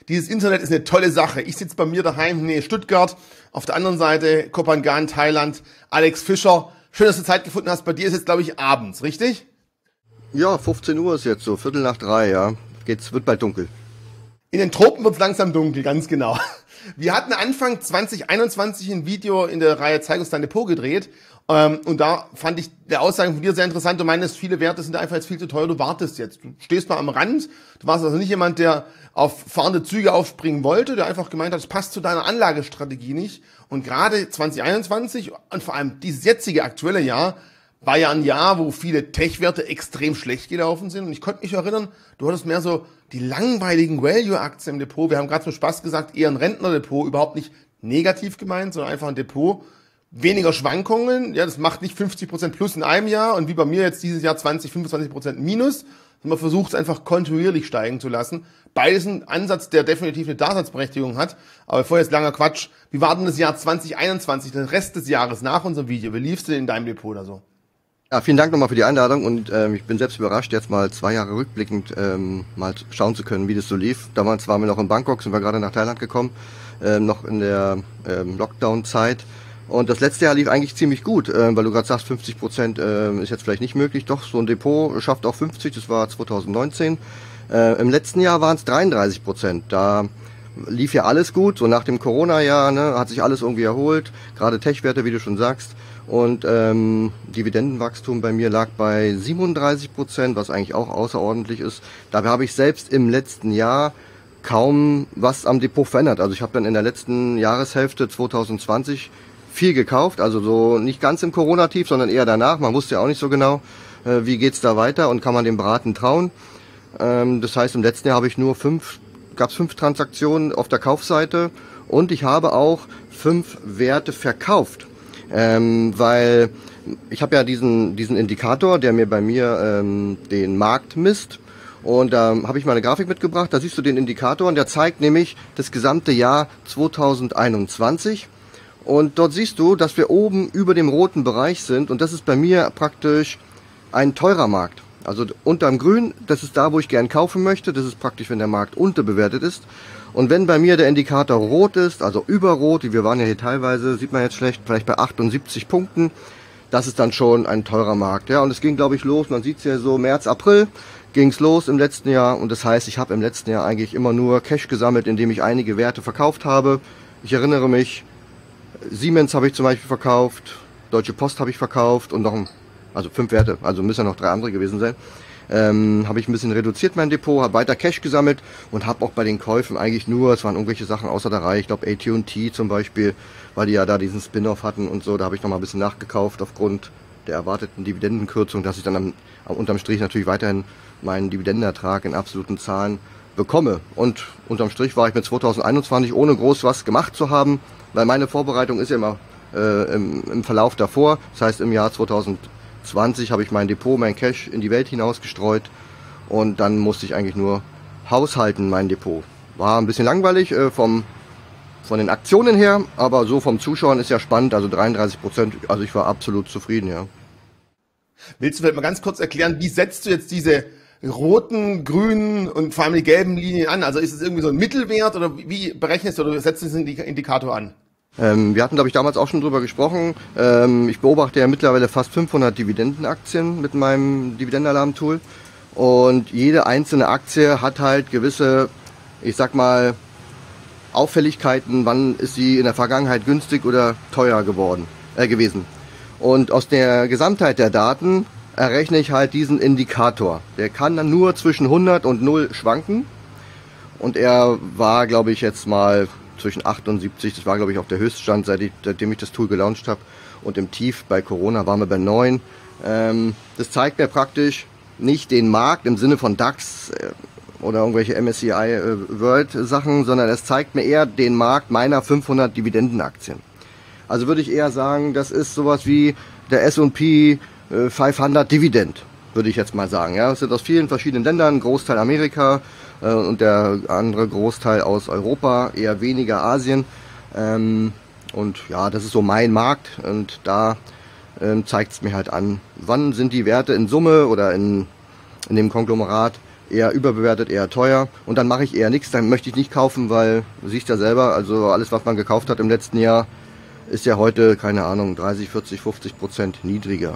Dieses Internet ist eine tolle Sache. Ich sitze bei mir daheim, nee, Stuttgart, auf der anderen Seite Kopangan, Thailand, Alex Fischer. Schön, dass du Zeit gefunden hast. Bei dir ist jetzt, glaube ich, abends, richtig? Ja, 15 Uhr ist jetzt so, 2:45, ja. Wird bald dunkel. In den Tropen wird es langsam dunkel, ganz genau. Wir hatten Anfang 2021 ein Video in der Reihe Zeig uns dein Depot gedreht. Und da fand ich der Aussagen von dir sehr interessant. Du meinst, viele Werte sind einfach jetzt viel zu teuer, du wartest jetzt. Du stehst mal am Rand. Du warst also nicht jemand, der auf fahrende Züge aufspringen wollte, der einfach gemeint hat, es passt zu deiner Anlagestrategie nicht. Und gerade 2021 und vor allem dieses jetzige aktuelle Jahr war ja ein Jahr, wo viele Tech-Werte extrem schlecht gelaufen sind. Und ich konnte mich erinnern, du hattest mehr so die langweiligen Value-Aktien im Depot. Wir haben gerade zum Spaß gesagt, eher ein Rentnerdepot, überhaupt nicht negativ gemeint, sondern einfach ein Depot. Weniger Schwankungen, ja, das macht nicht 50% plus in einem Jahr und wie bei mir jetzt dieses Jahr 25% minus. Man versucht es einfach kontinuierlich steigen zu lassen. Beides ein Ansatz, der definitiv eine Daseinsberechtigung hat. Aber vorher jetzt langer Quatsch. Wie war denn das Jahr 2021, den Rest des Jahres nach unserem Video? Wie liefst du denn in deinem Depot oder so? Ja, vielen Dank nochmal für die Einladung und ich bin selbst überrascht, jetzt mal 2 Jahre rückblickend mal schauen zu können, wie das so lief. Damals waren wir noch in Bangkok, sind wir gerade nach Thailand gekommen, noch in der Lockdown-Zeit. Und das letzte Jahr lief eigentlich ziemlich gut, weil du gerade sagst, 50% ist jetzt vielleicht nicht möglich. Doch, so ein Depot schafft auch 50, das war 2019. Im letzten Jahr waren es 33%. Da lief ja alles gut, so nach dem Corona-Jahr, ne, hat sich alles irgendwie erholt, gerade Tech-Werte, wie du schon sagst. Und Dividendenwachstum bei mir lag bei 37%, was eigentlich auch außerordentlich ist. Dabei habe ich selbst im letzten Jahr kaum was am Depot verändert. Also ich habe dann in der letzten Jahreshälfte 2020 viel gekauft, also so nicht ganz im Corona-Tief, sondern eher danach. Man wusste ja auch nicht so genau, wie geht's da weiter und kann man dem Beraten trauen. Das heißt, im letzten Jahr habe ich nur 5 Transaktionen auf der Kaufseite und ich habe auch 5 Werte verkauft, weil ich habe ja diesen Indikator, der mir bei mir den Markt misst. Und da habe ich mal eine Grafik mitgebracht, da siehst du den Indikator und der zeigt nämlich das gesamte Jahr 2021. Und dort siehst du, dass wir oben über dem roten Bereich sind und das ist bei mir praktisch ein teurer Markt. Also unterm Grün, das ist da, wo ich gern kaufen möchte. Das ist praktisch, wenn der Markt unterbewertet ist. Und wenn bei mir der Indikator rot ist, also über rot, wir waren ja hier teilweise, sieht man jetzt schlecht, vielleicht bei 78 Punkten, das ist dann schon ein teurer Markt. Ja, und es ging, glaube ich, los, man sieht es ja so, März, April ging's los im letzten Jahr. Und das heißt, ich habe im letzten Jahr eigentlich immer nur Cash gesammelt, indem ich einige Werte verkauft habe. Ich erinnere mich, Siemens habe ich zum Beispiel verkauft, Deutsche Post habe ich verkauft und noch also 5 Werte, also müssen ja noch 3 andere gewesen sein. Habe ich ein bisschen reduziert mein Depot, habe weiter Cash gesammelt und habe auch bei den Käufen eigentlich nur, es waren irgendwelche Sachen außer der Reihe, ich glaube AT&T zum Beispiel, weil die ja da diesen Spin-off hatten und so, da habe ich noch mal ein bisschen nachgekauft aufgrund der erwarteten Dividendenkürzung, dass ich dann unterm Strich natürlich weiterhin meinen Dividendenertrag in absoluten Zahlen bekomme. Und unterm Strich war ich mit 2021 ohne groß was gemacht zu haben, weil meine Vorbereitung ist ja immer im Verlauf davor. Das heißt, im Jahr 2020 habe ich mein Depot, mein Cash in die Welt hinaus gestreut und dann musste ich eigentlich nur haushalten, mein Depot. War ein bisschen langweilig von den Aktionen her, aber so vom Zuschauen ist ja spannend, also 33%, also ich war absolut zufrieden, ja. Willst du vielleicht mal ganz kurz erklären, wie setzt du jetzt diese roten, grünen und vor allem die gelben Linien an? Also ist es irgendwie so ein Mittelwert oder wie berechnest du oder setzt du diesen Indikator an? Wir hatten, glaube ich, damals auch schon drüber gesprochen. Ich beobachte ja mittlerweile fast 500 Dividendenaktien mit meinem Dividendenalarm-Tool. Und jede einzelne Aktie hat halt gewisse, ich sag mal, Auffälligkeiten, wann ist sie in der Vergangenheit günstig oder teuer gewesen. Und aus der Gesamtheit der Daten errechne ich halt diesen Indikator. Der kann dann nur zwischen 100 und 0 schwanken. Und er war, glaube ich, jetzt mal zwischen 78, das war, glaube ich, auch der Höchststand, seitdem ich das Tool gelauncht habe. Und im Tief bei Corona waren wir bei 9. Das zeigt mir praktisch nicht den Markt im Sinne von DAX oder irgendwelche MSCI World Sachen, sondern es zeigt mir eher den Markt meiner 500 Dividendenaktien. Also würde ich eher sagen, das ist sowas wie der S&P 500 Dividend, würde ich jetzt mal sagen. Ja, das sind aus vielen verschiedenen Ländern, ein Großteil Amerika und der andere Großteil aus Europa, eher weniger Asien. Und ja, das ist so mein Markt und da zeigt es mir halt an, wann sind die Werte in Summe oder in dem Konglomerat eher überbewertet, eher teuer. Und dann mache ich eher nichts, dann möchte ich nicht kaufen, weil, du siehst ja selber, also alles, was man gekauft hat im letzten Jahr, ist ja heute, keine Ahnung, 30, 40, 50% niedriger.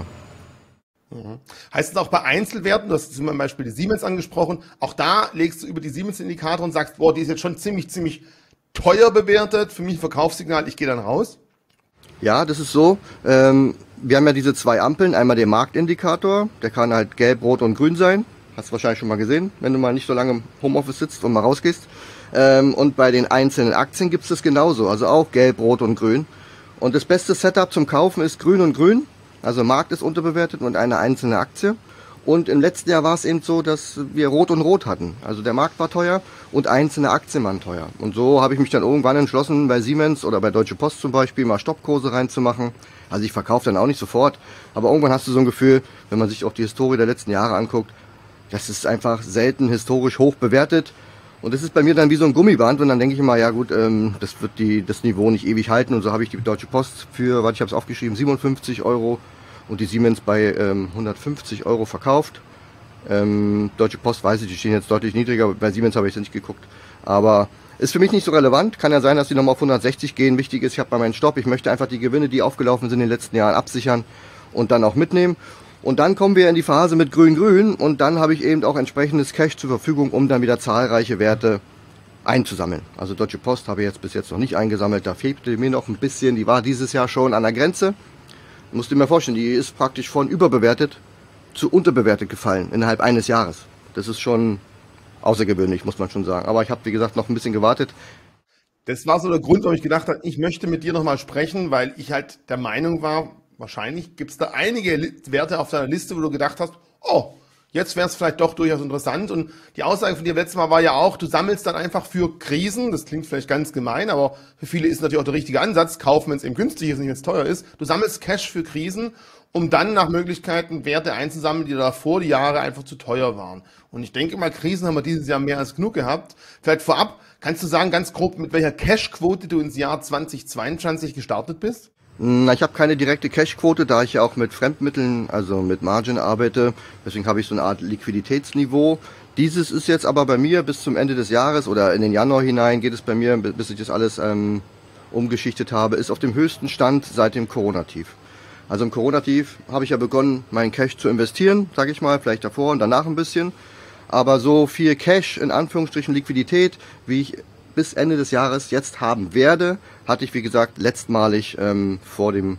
Heißt es auch bei Einzelwerten, du hast zum Beispiel die Siemens angesprochen, auch da legst du über die Siemens-Indikator und sagst, boah, die ist jetzt schon ziemlich teuer bewertet, für mich ein Verkaufssignal, ich gehe dann raus? Ja, das ist so. Wir haben ja diese zwei Ampeln, einmal den Marktindikator, der kann halt gelb, rot und grün sein. Hast du wahrscheinlich schon mal gesehen, wenn du mal nicht so lange im Homeoffice sitzt und mal rausgehst. Und bei den einzelnen Aktien gibt es das genauso, also auch gelb, rot und grün. Und das beste Setup zum Kaufen ist grün und grün. Also Markt ist unterbewertet und eine einzelne Aktie. Und im letzten Jahr war es eben so, dass wir Rot und Rot hatten. Also der Markt war teuer und einzelne Aktien waren teuer. Und so habe ich mich dann irgendwann entschlossen, bei Siemens oder bei Deutsche Post zum Beispiel mal Stoppkurse reinzumachen. Also ich verkaufe dann auch nicht sofort. Aber irgendwann hast du so ein Gefühl, wenn man sich auch die Historie der letzten Jahre anguckt, das ist einfach selten historisch hoch bewertet. Und das ist bei mir dann wie so ein Gummiband. Und dann denke ich immer, ja gut, das wird das Niveau nicht ewig halten. Und so habe ich die Deutsche Post für, ich habe es aufgeschrieben, 57 Euro und die Siemens bei 150 Euro verkauft. Deutsche Post weiß ich, die stehen jetzt deutlich niedriger. Bei Siemens habe ich es nicht geguckt. Aber ist für mich nicht so relevant. Kann ja sein, dass die nochmal auf 160 gehen. Wichtig ist, ich habe bei meinen Stopp. Ich möchte einfach die Gewinne, die aufgelaufen sind in den letzten Jahren, absichern und dann auch mitnehmen. Und dann kommen wir in die Phase mit Grün-Grün und dann habe ich eben auch entsprechendes Cash zur Verfügung, um dann wieder zahlreiche Werte einzusammeln. Also Deutsche Post habe ich jetzt bis jetzt noch nicht eingesammelt. Da fehlte mir noch ein bisschen. Die war dieses Jahr schon an der Grenze. Musst du dir mal vorstellen, die ist praktisch von überbewertet zu unterbewertet gefallen innerhalb eines Jahres. Das ist schon außergewöhnlich, muss man schon sagen. Aber ich habe, wie gesagt, noch ein bisschen gewartet. Das war so der Grund, warum ich gedacht habe, ich möchte mit dir nochmal sprechen, weil ich halt der Meinung war, wahrscheinlich gibt es da einige Werte auf deiner Liste, wo du gedacht hast, oh, jetzt wäre es vielleicht doch durchaus interessant. Und die Aussage von dir letztes Mal war ja auch, du sammelst dann einfach für Krisen. Das klingt vielleicht ganz gemein, aber für viele ist natürlich auch der richtige Ansatz. Kaufen, wenn es eben günstig ist, nicht wenn es teuer ist. Du sammelst Cash für Krisen, um dann nach Möglichkeiten Werte einzusammeln, die davor die Jahre einfach zu teuer waren. Und ich denke mal, Krisen haben wir dieses Jahr mehr als genug gehabt. Vielleicht vorab, kannst du sagen, ganz grob, mit welcher Cash-Quote du ins Jahr 2022 gestartet bist? Ich habe keine direkte Cash-Quote, da ich ja auch mit Fremdmitteln, also mit Margin arbeite. Deswegen habe ich so eine Art Liquiditätsniveau. Dieses ist jetzt aber bei mir bis zum Ende des Jahres oder in den Januar hinein geht es bei mir, bis ich das alles umgeschichtet habe, ist auf dem höchsten Stand seit dem Corona-Tief. Also im Corona-Tief habe ich ja begonnen, meinen Cash zu investieren, sage ich mal, vielleicht davor und danach ein bisschen. Aber so viel Cash, in Anführungsstrichen Liquidität, wie ich bis Ende des Jahres jetzt haben werde, hatte ich, wie gesagt, letztmalig vor dem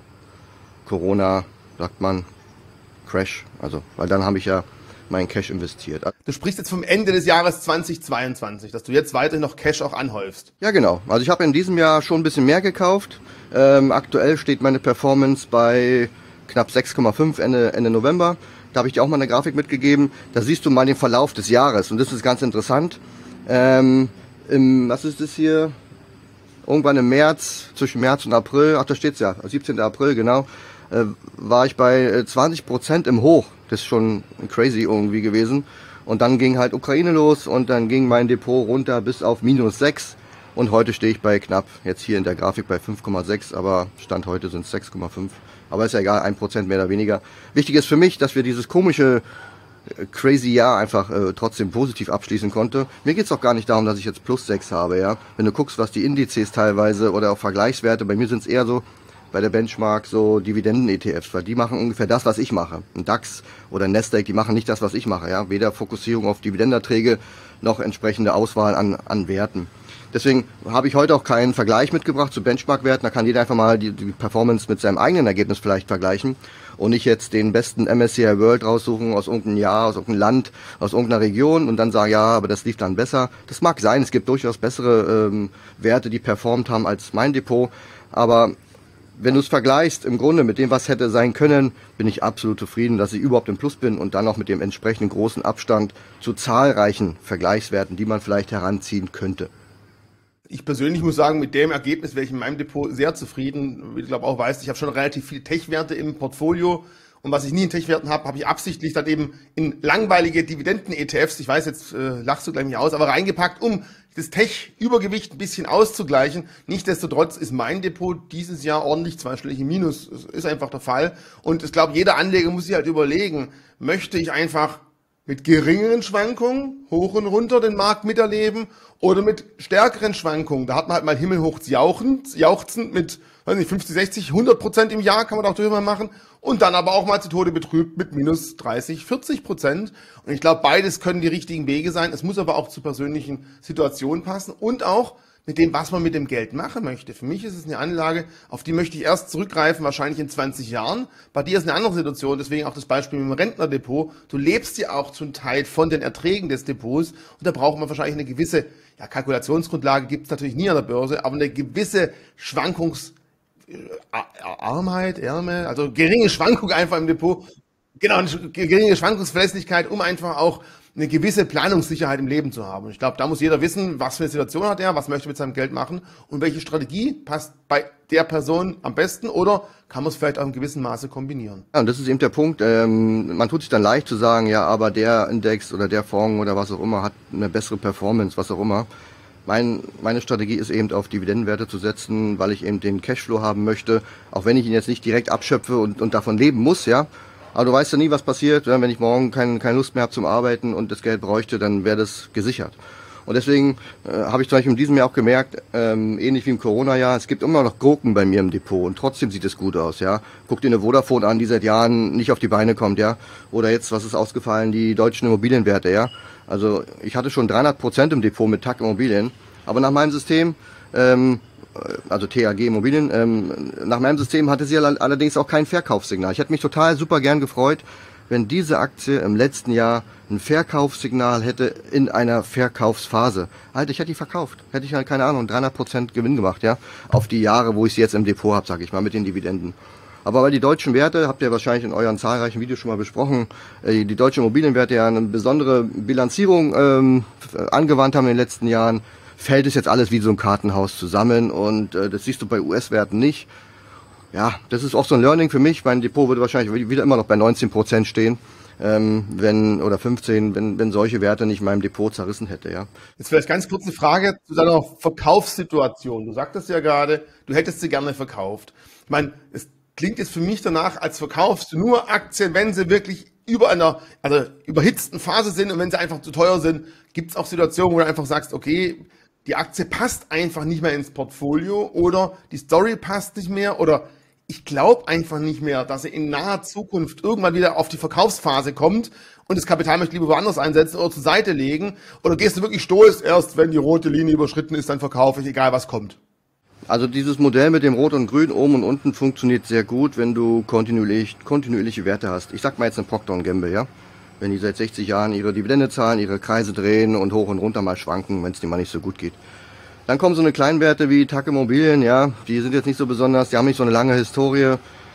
Corona, sagt man, Crash. Also, weil dann habe ich ja meinen Cash investiert. Du sprichst jetzt vom Ende des Jahres 2022, dass du jetzt weiterhin noch Cash auch anhäufst. Ja, genau. Also ich habe in diesem Jahr schon ein bisschen mehr gekauft. Aktuell steht meine Performance bei knapp 6,5 Ende November. Da habe ich dir auch mal eine Grafik mitgegeben. Da siehst du mal den Verlauf des Jahres und das ist ganz interessant. Was ist das hier? Irgendwann im März, zwischen März und April, ach da steht's ja, 17. April, genau, war ich bei 20% im Hoch. Das ist schon crazy irgendwie gewesen. Und dann ging halt Ukraine los und dann ging mein Depot runter bis auf -6. Und heute stehe ich bei knapp, jetzt hier in der Grafik bei 5,6, aber Stand heute sind es 6,5. Aber ist ja egal, 1% mehr oder weniger. Wichtig ist für mich, dass wir dieses komische crazy Jahr einfach trotzdem positiv abschließen konnte. Mir geht's auch gar nicht darum, dass ich jetzt +6 habe, ja. Wenn du guckst, was die Indizes teilweise oder auch Vergleichswerte, bei mir sind es eher so bei der Benchmark so Dividenden-ETFs, weil die machen ungefähr das, was ich mache. Ein DAX oder ein Nasdaq, die machen nicht das, was ich mache, ja. Weder Fokussierung auf Dividendenerträge noch entsprechende Auswahl an Werten. Deswegen habe ich heute auch keinen Vergleich mitgebracht zu Benchmark-Werten. Da kann jeder einfach mal die Performance mit seinem eigenen Ergebnis vielleicht vergleichen und nicht jetzt den besten MSCI World raussuchen aus irgendeinem Jahr, aus irgendeinem Land, aus irgendeiner Region und dann sagen, ja, aber das lief dann besser. Das mag sein, es gibt durchaus bessere Werte, die performt haben als mein Depot, aber wenn du es vergleichst, im Grunde mit dem, was hätte sein können, bin ich absolut zufrieden, dass ich überhaupt im Plus bin und dann auch mit dem entsprechenden großen Abstand zu zahlreichen Vergleichswerten, die man vielleicht heranziehen könnte. Ich persönlich muss sagen, mit dem Ergebnis wäre ich in meinem Depot sehr zufrieden. Wie du glaube auch weißt, ich habe schon relativ viele Tech-Werte im Portfolio. Und was ich nie in Tech-Werten habe, habe ich absichtlich dann eben in langweilige Dividenden-ETFs, ich weiß, jetzt lachst du gleich mich aus, aber reingepackt, um das Tech-Übergewicht ein bisschen auszugleichen. Nichtsdestotrotz ist mein Depot dieses Jahr ordentlich zweistellig im Minus. Das ist einfach der Fall. Und ich glaube, jeder Anleger muss sich halt überlegen, möchte ich einfach mit geringeren Schwankungen, hoch und runter den Markt miterleben oder mit stärkeren Schwankungen. Da hat man halt mal himmelhoch jauchzend mit, weiß nicht, 50, 60, 100% im Jahr kann man auch drüber machen und dann aber auch mal zu Tode betrübt mit minus 30, 40%. Und ich glaube, beides können die richtigen Wege sein. Es muss aber auch zur persönlichen Situation passen und auch mit dem, was man mit dem Geld machen möchte. Für mich ist es eine Anlage, auf die möchte ich erst zurückgreifen, wahrscheinlich in 20 Jahren. Bei dir ist eine andere Situation, deswegen auch das Beispiel mit dem Rentnerdepot. Du lebst ja auch zum Teil von den Erträgen des Depots und da braucht man wahrscheinlich eine gewisse, ja, Kalkulationsgrundlage gibt es natürlich nie an der Börse, aber eine gewisse Ärmel, also geringe Schwankung einfach im Depot. Genau, eine geringe Schwankungsverlässlichkeit, um einfach auch eine gewisse Planungssicherheit im Leben zu haben. Und ich glaube, da muss jeder wissen, was für eine Situation hat er, was möchte er mit seinem Geld machen und welche Strategie passt bei der Person am besten oder kann man es vielleicht auch in gewissem Maße kombinieren. Ja, und das ist eben der Punkt. Man tut sich dann leicht zu sagen, ja, aber der Index oder der Fonds oder was auch immer hat eine bessere Performance, was auch immer. Meine Strategie ist eben auf Dividendenwerte zu setzen, weil ich eben den Cashflow haben möchte, auch wenn ich ihn jetzt nicht direkt abschöpfe und davon leben muss, ja. Aber du weißt ja nie, was passiert. Wenn ich morgen keine Lust mehr habe zum Arbeiten und das Geld bräuchte, dann wäre das gesichert. Und deswegen habe ich zum Beispiel in diesem Jahr auch gemerkt, ähnlich wie im Corona-Jahr, es gibt immer noch Gurken bei mir im Depot und trotzdem sieht es gut aus, ja. Guck dir eine Vodafone an, die seit Jahren nicht auf die Beine kommt, ja. Oder jetzt, was ist ausgefallen, die deutschen Immobilienwerte, ja. Also ich hatte schon 300% im Depot mit TAG Immobilien, aber nach meinem System, also TAG Immobilien, nach meinem System hatte sie allerdings auch kein Verkaufssignal. Ich hätte mich total super gern gefreut, wenn diese Aktie im letzten Jahr ein Verkaufssignal hätte in einer Verkaufsphase. Halt, ich hätte die verkauft. Hätte ich halt, keine Ahnung, 300% Gewinn gemacht, ja, auf die Jahre, wo ich sie jetzt im Depot habe, sage ich mal, mit den Dividenden. Aber weil die deutschen Werte, habt ihr wahrscheinlich in euren zahlreichen Videos schon mal besprochen, die deutschen Immobilienwerte ja eine besondere Bilanzierung angewandt haben in den letzten Jahren, fällt es jetzt alles wie so ein Kartenhaus zusammen und das siehst du bei US-Werten nicht. Ja, das ist auch so ein Learning für mich. Mein Depot würde wahrscheinlich wieder immer noch bei 19% stehen, oder 15, wenn solche Werte nicht in meinem Depot zerrissen hätte, ja. Jetzt vielleicht ganz kurze Frage zu deiner Verkaufssituation. Du sagtest ja gerade, du hättest sie gerne verkauft. Ich meine, es klingt jetzt für mich danach, als verkaufst du nur Aktien, wenn sie wirklich über einer, also überhitzten Phase sind und wenn sie einfach zu teuer sind. Gibt es auch Situationen, wo du einfach sagst, okay, die Aktie passt einfach nicht mehr ins Portfolio oder die Story passt nicht mehr oder ich glaube einfach nicht mehr, dass sie in naher Zukunft irgendwann wieder auf die Verkaufsphase kommt und das Kapital möchte lieber woanders einsetzen oder zur Seite legen oder gehst du wirklich stoisch, erst wenn die rote Linie überschritten ist, dann verkaufe ich, egal was kommt. Also dieses Modell mit dem Rot und Grün oben und unten funktioniert sehr gut, wenn du kontinuierliche Werte hast. Ich sag mal jetzt eine Procter & Gamble, ja. Wenn die seit 60 Jahren ihre Dividende zahlen, ihre Kreise drehen und hoch und runter mal schwanken, wenn es denen mal nicht so gut geht. Dann kommen so eine Kleinwerte wie TAG Immobilien, ja, die sind jetzt nicht so besonders, die haben nicht so eine lange Historie.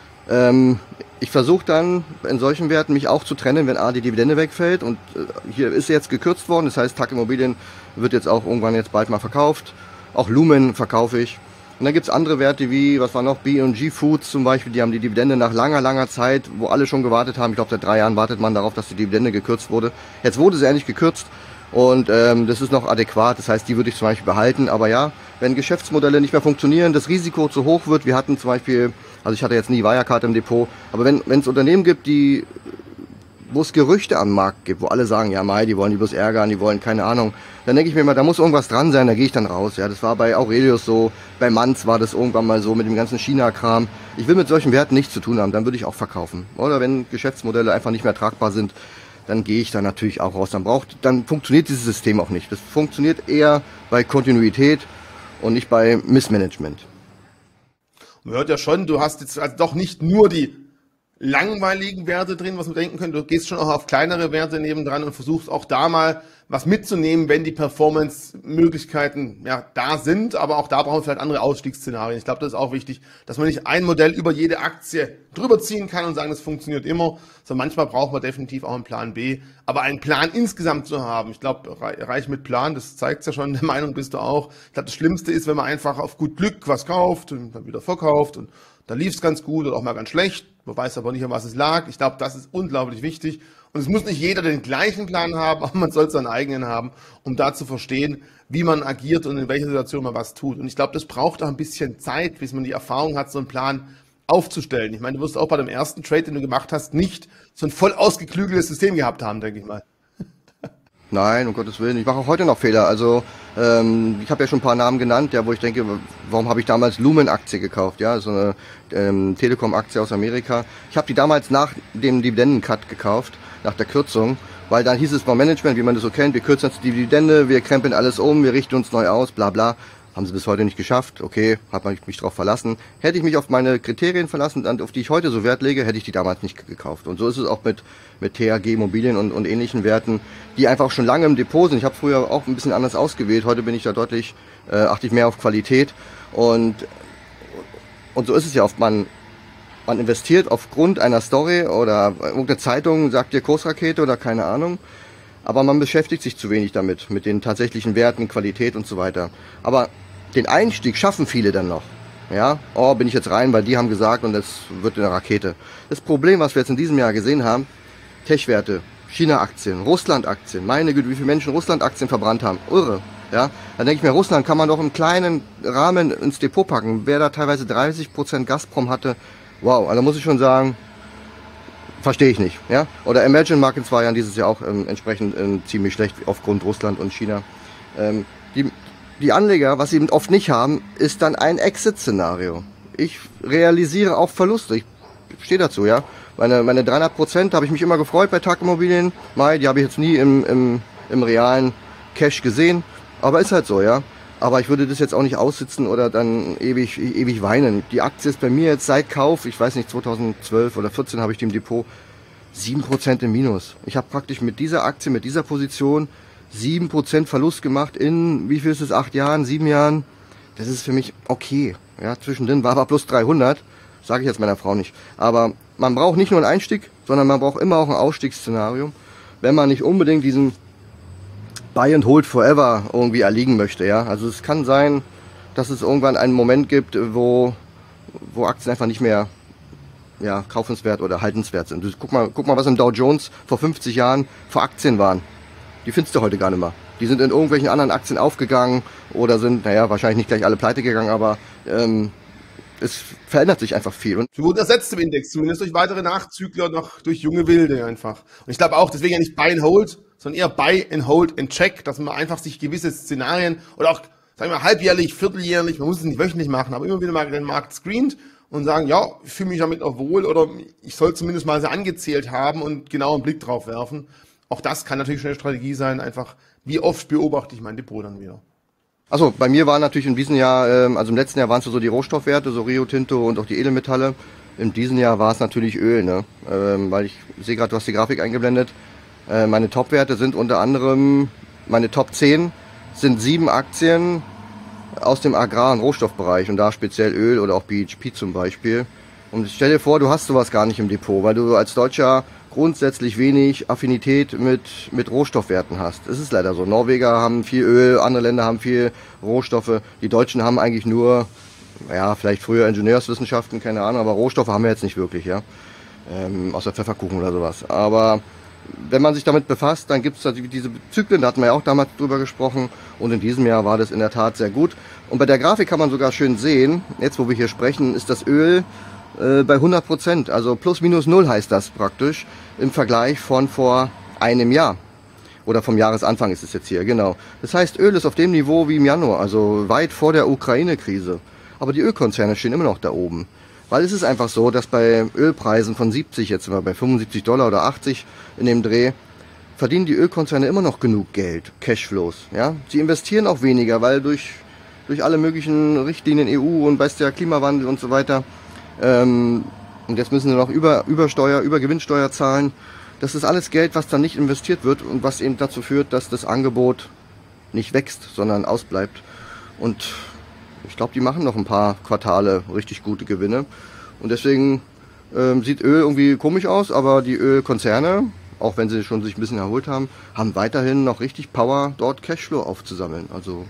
Ich versuche dann in solchen Werten mich auch zu trennen, wenn die Dividende wegfällt und hier ist jetzt gekürzt worden, das heißt TAG Immobilien wird jetzt auch irgendwann jetzt bald mal verkauft. Auch Lumen verkaufe ich. Und dann gibt's andere Werte wie, was war noch, B&G Foods zum Beispiel, die haben die Dividende nach langer Zeit, wo alle schon gewartet haben, ich glaube seit 3 Jahren wartet man darauf, dass die Dividende gekürzt wurde. Jetzt wurde sie endlich gekürzt und das ist noch adäquat, das heißt, die würde ich zum Beispiel behalten. Aber ja, wenn Geschäftsmodelle nicht mehr funktionieren, das Risiko zu hoch wird, wir hatten zum Beispiel, also ich hatte jetzt nie Wirecard im Depot, aber wenn es Unternehmen gibt, wo es Gerüchte am Markt gibt, wo alle sagen, ja Mai, die wollen die bloß ärgern, die wollen keine Ahnung, dann denke ich mir immer, da muss irgendwas dran sein, da gehe ich dann raus. Ja, das war bei Aurelius so, bei Manz war das irgendwann mal so mit dem ganzen China-Kram. Ich will mit solchen Werten nichts zu tun haben, dann würde ich auch verkaufen. Oder wenn Geschäftsmodelle einfach nicht mehr tragbar sind, dann gehe ich da natürlich auch raus. Dann funktioniert dieses System auch nicht. Das funktioniert eher bei Kontinuität und nicht bei Missmanagement. Man hört ja schon, du hast jetzt also doch nicht nur die langweiligen Werte drin, was man denken könnte. Du gehst schon auch auf kleinere Werte nebendran und versuchst auch da mal was mitzunehmen, wenn die Performance-Möglichkeiten ja da sind. Aber auch da brauchen wir vielleicht andere Ausstiegsszenarien. Ich glaube, das ist auch wichtig, dass man nicht ein Modell über jede Aktie drüber ziehen kann und sagen, das funktioniert immer. Sondern manchmal braucht man definitiv auch einen Plan B. Aber einen Plan insgesamt zu haben, ich glaube, reich mit Plan, das zeigt ja schon, der Meinung bist du auch. Ich glaube, das Schlimmste ist, wenn man einfach auf gut Glück was kauft und dann wieder verkauft und da lief es ganz gut oder auch mal ganz schlecht. Man weiß aber nicht, an was es lag. Ich glaube, das ist unglaublich wichtig. Und es muss nicht jeder den gleichen Plan haben, aber man soll seinen eigenen haben, um da zu verstehen, wie man agiert und in welcher Situation man was tut. Und ich glaube, das braucht auch ein bisschen Zeit, bis man die Erfahrung hat, so einen Plan aufzustellen. Ich meine, du wirst auch bei dem ersten Trade, den du gemacht hast, nicht so ein voll ausgeklügeltes System gehabt haben, denke ich mal. Nein, um Gottes Willen. Ich mache auch heute noch Fehler. Also ich habe ja schon ein paar Namen genannt, ja, wo ich denke, warum habe ich damals Lumen-Aktie gekauft? Ja, so eine Telekom-Aktie aus Amerika. Ich habe die damals nach dem Dividenden-Cut gekauft, nach der Kürzung, weil dann hieß es beim Management, wie man das so kennt, wir kürzen jetzt die Dividende, wir krempeln alles um, wir richten uns neu aus, bla bla. Haben sie bis heute nicht geschafft. Okay, hat man mich drauf verlassen. Hätte ich mich auf meine Kriterien verlassen, auf die ich heute so Wert lege, hätte ich die damals nicht gekauft. Und so ist es auch mit THG Immobilien und ähnlichen Werten, die einfach auch schon lange im Depot sind. Ich habe früher auch ein bisschen anders ausgewählt. Heute bin ich da deutlich, achte ich mehr auf Qualität. Und so ist es ja oft. Man investiert aufgrund einer Story oder irgendeine Zeitung sagt dir Kursrakete oder keine Ahnung. Aber man beschäftigt sich zu wenig damit, mit den tatsächlichen Werten, Qualität und so weiter. Aber den Einstieg schaffen viele dann noch. Ja, oh, bin ich jetzt rein, weil die haben gesagt und das wird eine Rakete. Das Problem, was wir jetzt in diesem Jahr gesehen haben, Tech-Werte, China-Aktien, Russland-Aktien, meine Güte, wie viele Menschen Russland-Aktien verbrannt haben. Irre. Ja, dann denke ich mir, Russland kann man doch im kleinen Rahmen ins Depot packen. Wer da teilweise 30% Gazprom hatte, wow, also muss ich schon sagen, verstehe ich nicht. Ja? Oder Emerging Markets war ja dieses Jahr auch entsprechend ziemlich schlecht aufgrund Russland und China. Die Anleger, was sie oft nicht haben, ist dann ein Exit-Szenario. Ich realisiere auch Verluste. Ich stehe dazu, ja. Meine 300% habe ich mich immer gefreut bei TAG Immobilien. Die habe ich jetzt nie im realen Cash gesehen. Aber ist halt so, ja. Aber ich würde das jetzt auch nicht aussitzen oder dann ewig weinen. Die Aktie ist bei mir jetzt seit Kauf, ich weiß nicht, 2012 oder 14 habe ich die im Depot, 7% im Minus. Ich habe praktisch mit dieser Aktie, mit dieser Position 7% Verlust gemacht in, wie viel ist es, 8 Jahren, 7 Jahren. Das ist für mich okay. Ja, zwischendrin war aber plus 300, sage ich jetzt meiner Frau nicht. Aber man braucht nicht nur einen Einstieg, sondern man braucht immer auch ein Ausstiegsszenario, wenn man nicht unbedingt diesen Buy and Hold Forever irgendwie erliegen möchte, ja. Also es kann sein, dass es irgendwann einen Moment gibt, wo Aktien einfach nicht mehr, ja, kaufenswert oder haltenswert sind. Guck mal, was im Dow Jones vor 50 Jahren für Aktien waren. Die findest du heute gar nicht mehr. Die sind in irgendwelchen anderen Aktien aufgegangen oder sind, naja, wahrscheinlich nicht gleich alle pleite gegangen, aber es verändert sich einfach viel. Und sie wurden ersetzt im Index, zumindest durch weitere Nachzügler, noch durch junge Wilde einfach. Und ich glaube auch, deswegen ja nicht Buy and Hold, sondern eher Buy and Hold and Check, dass man einfach sich gewisse Szenarien oder auch, sagen wir mal, halbjährlich, vierteljährlich, man muss es nicht wöchentlich machen, aber immer wieder mal den Markt screent und sagen, ja, ich fühle mich damit auch wohl oder ich soll zumindest mal so angezählt haben und genau einen Blick drauf werfen. Auch das kann natürlich schon eine Strategie sein, einfach, wie oft beobachte ich mein Depot dann wieder. Also bei mir waren natürlich in diesem Jahr, also im letzten Jahr waren es so die Rohstoffwerte, so Rio Tinto und auch die Edelmetalle. In diesem Jahr war es natürlich Öl, ne? Weil ich sehe gerade, du hast die Grafik eingeblendet. Meine Top-Werte sind unter anderem, meine Top 10 sind 7 Aktien aus dem Agrar- und Rohstoffbereich und da speziell Öl oder auch BHP zum Beispiel. Und stell dir vor, du hast sowas gar nicht im Depot, weil du als Deutscher grundsätzlich wenig Affinität mit Rohstoffwerten hast. Es ist leider so. Norweger haben viel Öl, andere Länder haben viel Rohstoffe. Die Deutschen haben eigentlich nur, ja, vielleicht früher Ingenieurswissenschaften, keine Ahnung, aber Rohstoffe haben wir jetzt nicht wirklich, ja. Außer Pfefferkuchen oder sowas. Aber wenn man sich damit befasst, dann gibt es diese Zyklen, da hatten wir ja auch damals drüber gesprochen. Und in diesem Jahr war das in der Tat sehr gut. Und bei der Grafik kann man sogar schön sehen, jetzt wo wir hier sprechen, ist das Öl bei 100%, also plus minus null heißt das praktisch, im Vergleich von vor einem Jahr. Oder vom Jahresanfang ist es jetzt hier, genau. Das heißt, Öl ist auf dem Niveau wie im Januar, also weit vor der Ukraine-Krise. Aber die Ölkonzerne stehen immer noch da oben. Weil es ist einfach so, dass bei Ölpreisen von 70, jetzt sind wir bei 75 Dollar oder 80 in dem Dreh, verdienen die Ölkonzerne immer noch genug Geld, Cashflows. Ja? Sie investieren auch weniger, weil durch alle möglichen Richtlinien EU und weißt ja, Klimawandel und so weiter, und jetzt müssen sie noch Übergewinnsteuer zahlen. Das ist alles Geld, was dann nicht investiert wird und was eben dazu führt, dass das Angebot nicht wächst, sondern ausbleibt. Und ich glaube, die machen noch ein paar Quartale richtig gute Gewinne. Und deswegen sieht Öl irgendwie komisch aus, aber die Ölkonzerne, auch wenn sie schon sich ein bisschen erholt haben, haben weiterhin noch richtig Power, dort Cashflow aufzusammeln. Also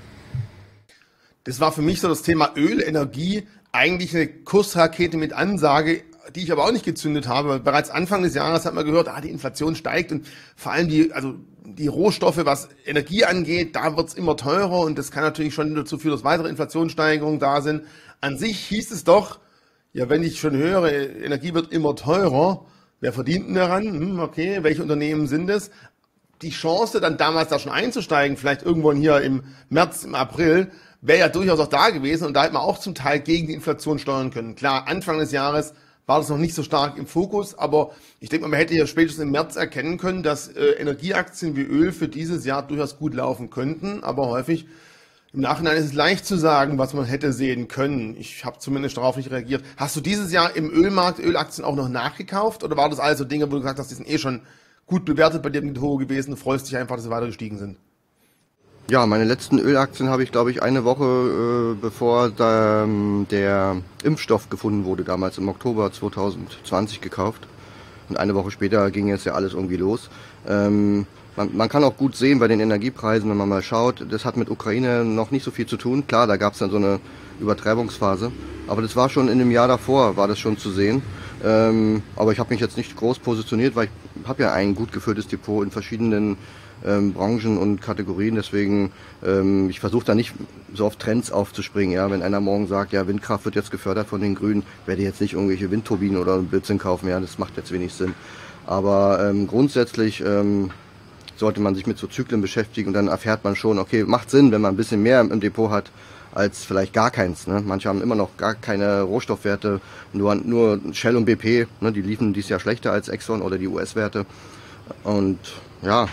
das war für mich so das Thema Öl, Energie, eigentlich eine Kursrakete mit Ansage, die ich aber auch nicht gezündet habe. Bereits Anfang des Jahres hat man gehört, die Inflation steigt und vor allem die Rohstoffe, was Energie angeht, da wird's immer teurer und das kann natürlich schon dazu führen, dass weitere Inflationssteigerungen da sind. An sich hieß es doch, ja, wenn ich schon höre, Energie wird immer teurer, wer verdient denn daran? Okay, welche Unternehmen sind es? die Chance, dann damals da schon einzusteigen, vielleicht irgendwann hier im März, im April, wäre ja durchaus auch da gewesen und da hätte man auch zum Teil gegen die Inflation steuern können. Klar, Anfang des Jahres war das noch nicht so stark im Fokus, aber ich denke mal, man hätte ja spätestens im März erkennen können, dass Energieaktien wie Öl für dieses Jahr durchaus gut laufen könnten, aber häufig im Nachhinein ist es leicht zu sagen, was man hätte sehen können. Ich habe zumindest darauf nicht reagiert. Hast du dieses Jahr im Ölmarkt Ölaktien auch noch nachgekauft oder war das alles so Dinge, wo du gesagt hast, die sind eh schon gut bewertet bei dir im Depot gewesen, du freust dich einfach, dass sie weiter gestiegen sind? Ja, meine letzten Ölaktien habe ich, glaube ich, eine Woche bevor der Impfstoff gefunden wurde, damals im Oktober 2020 gekauft. Und eine Woche später ging jetzt ja alles irgendwie los. Man kann auch gut sehen bei den Energiepreisen, wenn man mal schaut, das hat mit Ukraine noch nicht so viel zu tun. Klar, da gab es dann so eine Übertreibungsphase. Aber das war schon in dem Jahr davor, war das schon zu sehen. Aber ich habe mich jetzt nicht groß positioniert, weil ich habe ja ein gut geführtes Depot in verschiedenen Branchen und Kategorien, deswegen ich versuche da nicht so auf Trends aufzuspringen. Ja, wenn einer morgen sagt, ja, Windkraft wird jetzt gefördert von den Grünen, werde ich jetzt nicht irgendwelche Windturbinen oder Blödsinn kaufen. Ja, das macht jetzt wenig Sinn. Aber grundsätzlich sollte man sich mit so Zyklen beschäftigen und dann erfährt man schon, okay, macht Sinn, wenn man ein bisschen mehr im Depot hat als vielleicht gar keins. Ne? Manche haben immer noch gar keine Rohstoffwerte, nur Shell und BP, ne? Die liefen dieses Jahr schlechter als Exxon oder die US-Werte. Und ja,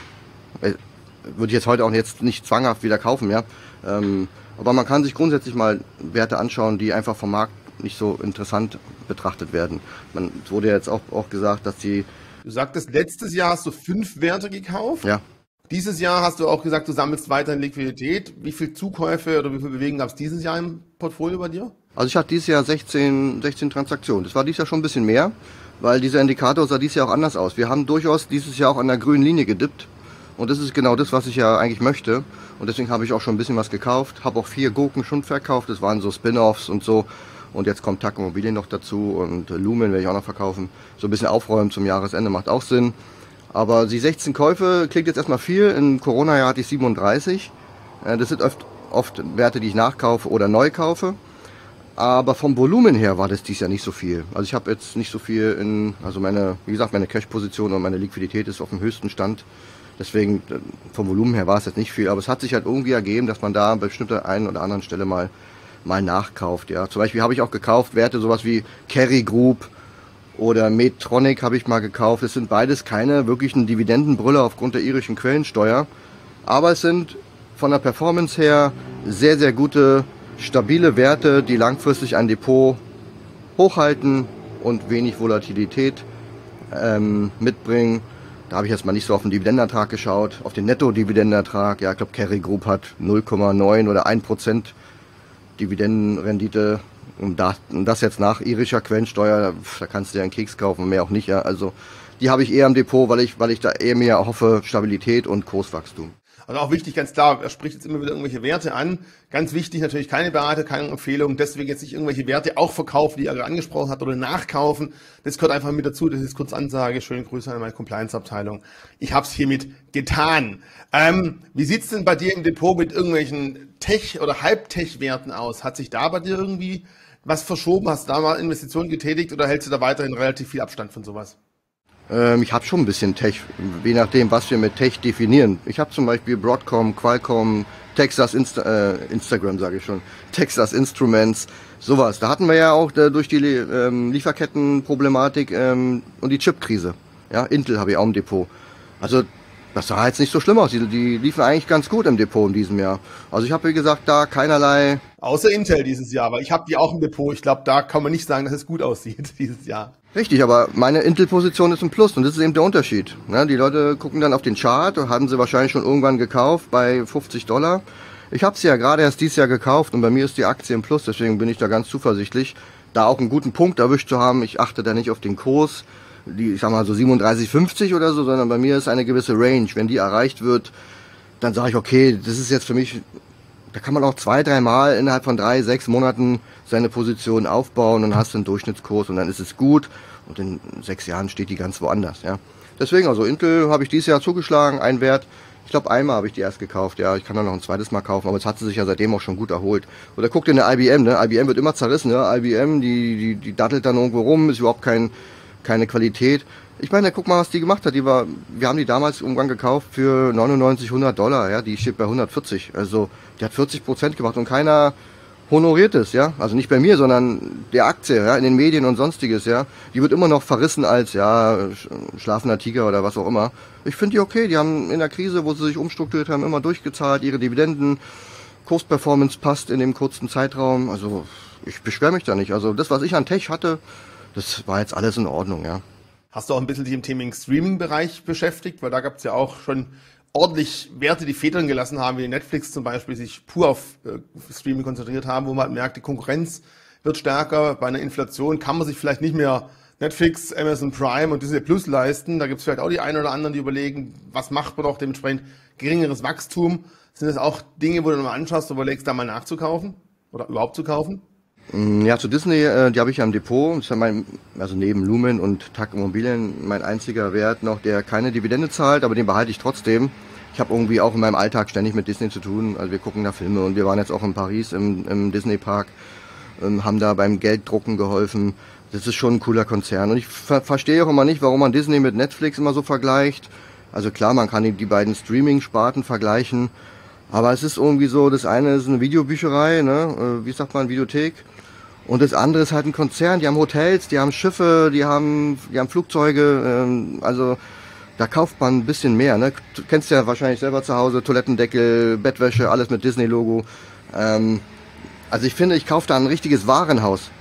würde ich jetzt heute auch jetzt nicht zwanghaft wieder kaufen, ja. Aber man kann sich grundsätzlich mal Werte anschauen, die einfach vom Markt nicht so interessant betrachtet werden. Es wurde jetzt auch gesagt, dass die... Du sagtest, letztes Jahr hast du 5 Werte gekauft. Ja. Dieses Jahr hast du auch gesagt, du sammelst weiterhin Liquidität. Wie viel Zukäufe oder wie viel Bewegen gab es dieses Jahr im Portfolio bei dir? Also ich hatte dieses Jahr 16 Transaktionen. Das war dieses Jahr schon ein bisschen mehr, weil dieser Indikator sah dieses Jahr auch anders aus. Wir haben durchaus dieses Jahr auch an der grünen Linie gedippt. Und das ist genau das, was ich ja eigentlich möchte. Und deswegen habe ich auch schon ein bisschen was gekauft. Habe auch 4 Gurken schon verkauft. Das waren so Spin-Offs und so. Und jetzt kommt TAC Immobilien noch dazu. Und Lumen werde ich auch noch verkaufen. So ein bisschen aufräumen zum Jahresende macht auch Sinn. Aber die 16 Käufe klingt jetzt erstmal viel. Im Corona-Jahr hatte ich 37. Das sind oft Werte, die ich nachkaufe oder neu kaufe. Aber vom Volumen her war das dieses Jahr nicht so viel. Also ich habe jetzt nicht so viel wie gesagt, meine Cash-Position und meine Liquidität ist auf dem höchsten Stand. Deswegen, vom Volumen her war es jetzt nicht viel, aber es hat sich halt irgendwie ergeben, dass man da an bestimmter einen oder anderen Stelle mal nachkauft. Ja. Zum Beispiel habe ich auch gekauft Werte, sowas wie Kerry Group oder Medtronic habe ich mal gekauft. Es sind beides keine wirklichen Dividendenbrüller aufgrund der irischen Quellensteuer, aber es sind von der Performance her sehr, sehr gute, stabile Werte, die langfristig ein Depot hochhalten und wenig Volatilität mitbringen. Da habe ich jetzt mal nicht so auf den Dividendenertrag geschaut, auf den Netto-Dividendenertrag. Ja, ich glaube, Kerry Group hat 0,9 oder 1% Dividendenrendite. Und das jetzt nach irischer Quellensteuer, da kannst du dir einen Keks kaufen, mehr auch nicht. Ja. Also die habe ich eher im Depot, weil ich da eher mehr hoffe, Stabilität und Kurswachstum. Also auch wichtig, ganz klar, er spricht jetzt immer wieder irgendwelche Werte an. Ganz wichtig natürlich keine Berater, keine Empfehlung, deswegen jetzt nicht irgendwelche Werte auch verkaufen, die er angesprochen hat oder nachkaufen. Das gehört einfach mit dazu, das ist kurz Ansage. Schöne Grüße an meine Compliance-Abteilung. Ich habe es hiermit getan. Wie sieht's denn bei dir im Depot mit irgendwelchen Tech- oder Halbtech-Werten aus? Hat sich da bei dir irgendwie was verschoben? Hast du da mal Investitionen getätigt oder hältst du da weiterhin relativ viel Abstand von sowas? Ich habe schon ein bisschen Tech, je nachdem, was wir mit Tech definieren. Ich habe zum Beispiel Broadcom, Qualcomm, Texas Instagram, sage ich schon, Texas Instruments, sowas. Da hatten wir ja auch durch die Lieferkettenproblematik und die Chipkrise. Ja, Intel habe ich auch im Depot. Also das sah jetzt nicht so schlimm aus. Die liefen eigentlich ganz gut im Depot in diesem Jahr. Also ich habe, wie gesagt, da keinerlei... Außer Intel dieses Jahr, weil ich habe die auch im Depot. Ich glaube, da kann man nicht sagen, dass es gut aussieht dieses Jahr. Richtig, aber meine Intel-Position ist ein Plus und das ist eben der Unterschied. Ja, die Leute gucken dann auf den Chart, haben sie wahrscheinlich schon irgendwann gekauft bei $50. Ich habe sie ja gerade erst dieses Jahr gekauft und bei mir ist die Aktie im Plus, deswegen bin ich da ganz zuversichtlich, da auch einen guten Punkt erwischt zu haben. Ich achte da nicht auf den Kurs, ich sag mal so 37,50 oder so, sondern bei mir ist eine gewisse Range. Wenn die erreicht wird, dann sage ich, okay, das ist jetzt für mich, da kann man auch 2-3 Mal innerhalb von 3-6 Monaten seine Position aufbauen und hast einen Durchschnittskurs und dann ist es gut und in 6 Jahren steht die ganz woanders. Ja. Deswegen, also Intel habe ich dieses Jahr zugeschlagen, ein Wert. Ich glaube, einmal habe ich die erst gekauft, ja, ich kann dann noch ein zweites Mal kaufen, aber jetzt hat sie sich ja seitdem auch schon gut erholt. Oder guckt in der IBM, ne? IBM wird immer zerrissen, ne? IBM, die dattelt dann irgendwo rum, ist überhaupt keine Qualität. Ich meine, guck mal, was die gemacht hat. Wir haben die damals irgendwann gekauft für 99, $100, ja. Die steht bei 140. Also, die hat 40% gemacht und keiner honoriert es, ja. Also nicht bei mir, sondern der Aktie, ja, in den Medien und sonstiges, ja. Die wird immer noch verrissen als, ja, schlafender Tiger oder was auch immer. Ich finde die okay. Die haben in der Krise, wo sie sich umstrukturiert haben, immer durchgezahlt, ihre Dividenden. Kursperformance passt in dem kurzen Zeitraum. Also, ich beschwere mich da nicht. Also, das, was ich an Tech hatte, das war jetzt alles in Ordnung, ja. Hast du auch ein bisschen dich im Thema Streaming-Bereich beschäftigt? Weil da gab es ja auch schon ordentlich Werte, die Federn gelassen haben, wie Netflix zum Beispiel, sich pur auf Streaming konzentriert haben, wo man halt merkt, die Konkurrenz wird stärker. Bei einer Inflation kann man sich vielleicht nicht mehr Netflix, Amazon Prime und Disney Plus leisten. Da gibt es vielleicht auch die einen oder anderen, die überlegen, was macht man doch dementsprechend geringeres Wachstum. Sind das auch Dinge, wo du mal anschaust, überlegst, da mal nachzukaufen oder überhaupt zu kaufen? Ja, zu Disney, die habe ich ja im Depot. Das ist ja also neben Lumen und TAG Immobilien mein einziger Wert noch, der keine Dividende zahlt, aber den behalte ich trotzdem. Ich habe irgendwie auch in meinem Alltag ständig mit Disney zu tun. Also wir gucken da Filme und wir waren jetzt auch in Paris im Disney Park, haben da beim Gelddrucken geholfen. Das ist schon ein cooler Konzern. Und ich verstehe auch immer nicht, warum man Disney mit Netflix immer so vergleicht. Also klar, man kann die beiden Streaming-Sparten vergleichen. Aber es ist irgendwie so, das eine ist eine Videobücherei, ne, wie sagt man, Videothek. Und das andere ist halt ein Konzern, die haben Hotels, die haben Schiffe, die haben Flugzeuge, also da kauft man ein bisschen mehr, ne. Du kennst ja wahrscheinlich selber zu Hause, Toilettendeckel, Bettwäsche, alles mit Disney-Logo. Also ich finde, ich kaufe da ein richtiges Warenhaus.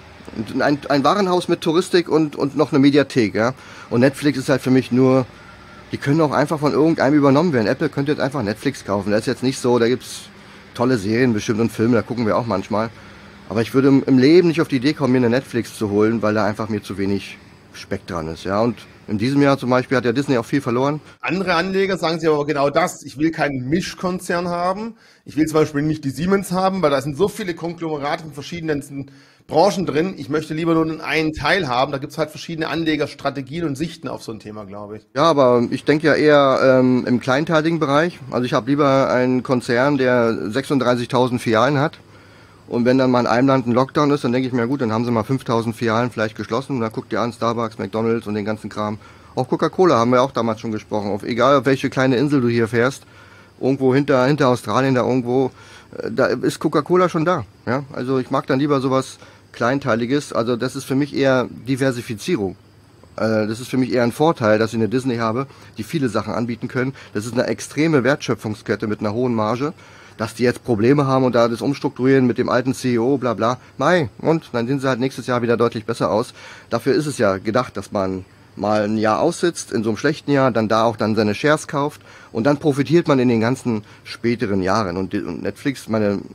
Ein Warenhaus mit Touristik und noch eine Mediathek, ja. Und Netflix ist halt für mich nur, die können auch einfach von irgendeinem übernommen werden. Apple könnte jetzt einfach Netflix kaufen. Das ist jetzt nicht so, da gibt's tolle Serien bestimmt und Filme, da gucken wir auch manchmal. Aber ich würde im Leben nicht auf die Idee kommen, mir eine Netflix zu holen, weil da einfach mir zu wenig Speck dran ist, ja. Und in diesem Jahr zum Beispiel hat ja Disney auch viel verloren. Andere Anleger sagen sich aber genau das. Ich will keinen Mischkonzern haben. Ich will zum Beispiel nicht die Siemens haben, weil da sind so viele Konglomerate in verschiedenen Branchen drin. Ich möchte lieber nur einen Teil haben. Da gibt es halt verschiedene Anlegerstrategien und Sichten auf so ein Thema, glaube ich. Ja, aber ich denke ja eher im kleinteiligen Bereich. Also ich habe lieber einen Konzern, der 36.000 Filialen hat. Und wenn dann mal in einem Land ein Lockdown ist, dann denke ich mir, gut, dann haben sie mal 5.000 Filialen vielleicht geschlossen. Da guckt ihr an, Starbucks, McDonald's und den ganzen Kram. Auch Coca-Cola haben wir auch damals schon gesprochen. Egal auf welche kleine Insel du hier fährst, irgendwo hinter Australien, da irgendwo, da ist Coca-Cola schon da. Ja? Also ich mag dann lieber sowas Kleinteiliges. Also das ist für mich eher Diversifizierung. Das ist für mich eher ein Vorteil, dass ich eine Disney habe, die viele Sachen anbieten können. Das ist eine extreme Wertschöpfungskette mit einer hohen Marge. Dass die jetzt Probleme haben und da das umstrukturieren mit dem alten CEO, bla bla. Mei, und dann sehen sie halt nächstes Jahr wieder deutlich besser aus. Dafür ist es ja gedacht, dass man mal ein Jahr aussitzt, in so einem schlechten Jahr, dann da auch dann seine Shares kauft und dann profitiert man in den ganzen späteren Jahren. Und Netflix,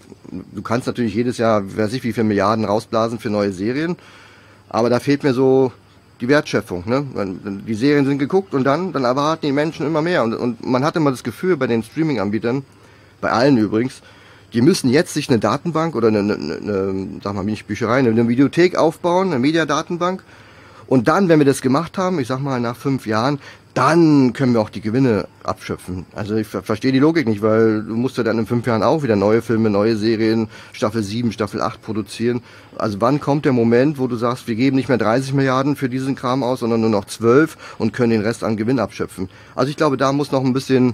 du kannst natürlich jedes Jahr, weiß ich wie viele Milliarden rausblasen für neue Serien, aber da fehlt mir so die Wertschöpfung, ne? Die Serien sind geguckt und dann erwarten die Menschen immer mehr und man hat immer das Gefühl bei den Streaming-Anbietern, bei allen übrigens, die müssen jetzt sich eine Datenbank oder sag mal nicht Bücherei, eine Videothek aufbauen, eine Mediadatenbank. Und dann, wenn wir das gemacht haben, ich sag mal nach 5 Jahren, dann können wir auch die Gewinne abschöpfen. Also ich verstehe die Logik nicht, weil du musst ja dann in 5 Jahren auch wieder neue Filme, neue Serien, Staffel 7, Staffel 8 produzieren. Also wann kommt der Moment, wo du sagst, wir geben nicht mehr 30 Milliarden für diesen Kram aus, sondern nur noch 12 und können den Rest an Gewinn abschöpfen. Also ich glaube, da muss noch ein bisschen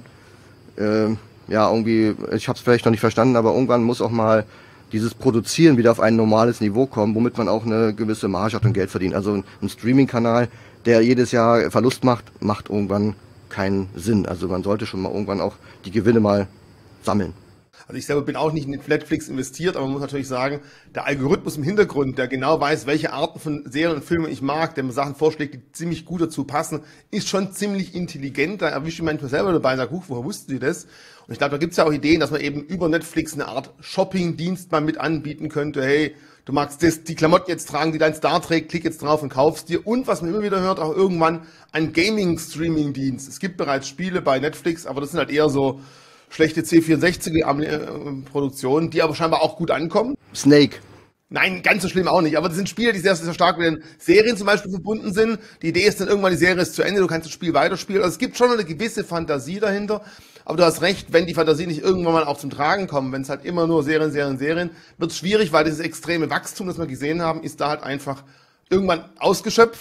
ja, irgendwie, ich habe es vielleicht noch nicht verstanden, aber irgendwann muss auch mal dieses Produzieren wieder auf ein normales Niveau kommen, womit man auch eine gewisse Marge hat und Geld verdient. Also ein Streaming-Kanal, der jedes Jahr Verlust macht irgendwann keinen Sinn. Also man sollte schon mal irgendwann auch die Gewinne mal sammeln. Also ich selber bin auch nicht in Netflix investiert, aber man muss natürlich sagen, der Algorithmus im Hintergrund, der genau weiß, welche Arten von Serien und Filmen ich mag, der mir Sachen vorschlägt, die ziemlich gut dazu passen, ist schon ziemlich intelligent. Da erwische ich manchmal selber dabei und sage, woher wussten Sie das? Und ich glaube, da gibt es ja auch Ideen, dass man eben über Netflix eine Art Shopping-Dienst mal mit anbieten könnte. Hey, du magst die Klamotten jetzt tragen, die dein Star trägt, klick jetzt drauf und kaufst dir. Und was man immer wieder hört, auch irgendwann ein Gaming-Streaming-Dienst. Es gibt bereits Spiele bei Netflix, aber das sind halt eher so schlechte C64-Produktionen, die aber scheinbar auch gut ankommen. Snake. Nein, ganz so schlimm auch nicht. Aber das sind Spiele, die sehr, sehr stark mit den Serien zum Beispiel verbunden sind. Die Idee ist dann irgendwann, die Serie ist zu Ende, du kannst das Spiel weiterspielen. Also es gibt schon eine gewisse Fantasie dahinter. Aber du hast recht, wenn die Fantasie nicht irgendwann mal auch zum Tragen kommt, wenn es halt immer nur Serien, wird es schwierig, weil dieses extreme Wachstum, das wir gesehen haben, ist da halt einfach irgendwann ausgeschöpft.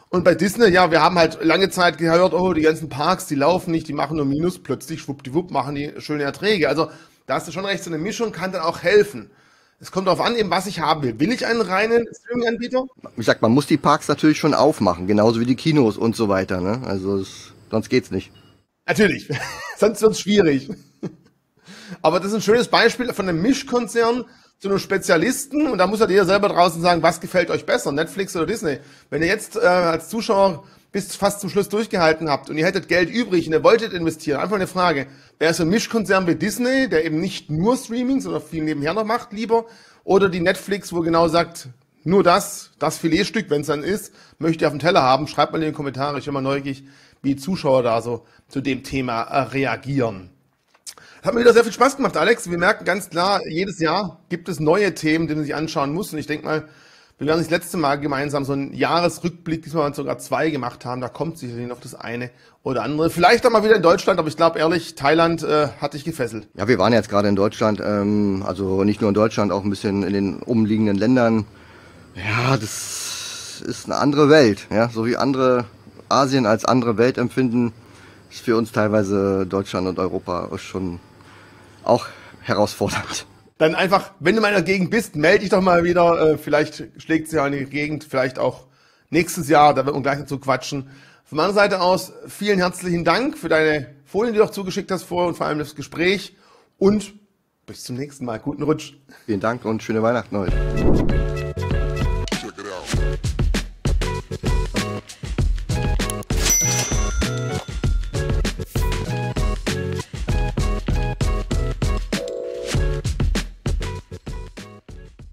Und bei Disney, ja, wir haben halt lange Zeit gehört, oh, die ganzen Parks, die laufen nicht, die machen nur Minus, plötzlich schwuppdiwupp machen die schöne Erträge. Also da hast du schon recht, so eine Mischung kann dann auch helfen. Es kommt darauf an, eben was ich haben will. Will ich einen reinen Streaming-Anbieter? Ich sag, man muss die Parks natürlich schon aufmachen, genauso wie die Kinos und so weiter, ne? Also sonst geht's nicht. Natürlich, sonst wird's schwierig. Aber das ist ein schönes Beispiel von einem Mischkonzern zu einem Spezialisten und da muss halt jeder selber draußen sagen, was gefällt euch besser, Netflix oder Disney. Wenn ihr jetzt als Zuschauer bis fast zum Schluss durchgehalten habt und ihr hättet Geld übrig und ihr wolltet investieren, einfach eine Frage, wäre es so ein Mischkonzern wie Disney, der eben nicht nur Streaming, sondern viel nebenher noch macht, lieber, oder die Netflix, wo genau sagt, nur das Filetstück, wenn es dann ist, möchte ich auf dem Teller haben, schreibt mal in die Kommentare, ich bin mal neugierig, wie die Zuschauer da so zu dem Thema reagieren. Hat mir wieder sehr viel Spaß gemacht, Alex. Wir merken ganz klar, jedes Jahr gibt es neue Themen, die man sich anschauen muss. Und ich denke mal, wir werden das letzte Mal gemeinsam so einen Jahresrückblick, diesmal sogar 2 gemacht haben. Da kommt sicherlich noch das eine oder andere. Vielleicht auch mal wieder in Deutschland, aber ich glaube ehrlich, Thailand hat dich gefesselt. Ja, wir waren jetzt gerade in Deutschland, also nicht nur in Deutschland, auch ein bisschen in den umliegenden Ländern. Ja, das ist eine andere Welt. Ja, so wie andere Asien als andere Welt empfinden, ist für uns teilweise Deutschland und Europa schon auch herausfordernd. Dann einfach, wenn du mal in der Gegend bist, melde dich doch mal wieder. Vielleicht schlägt es ja in die Gegend, vielleicht auch nächstes Jahr, da wird man gleich dazu quatschen. Von meiner Seite aus vielen herzlichen Dank für deine Folien, die du auch zugeschickt hast vorher und vor allem das Gespräch. Und bis zum nächsten Mal. Guten Rutsch. Vielen Dank und schöne Weihnachten heute.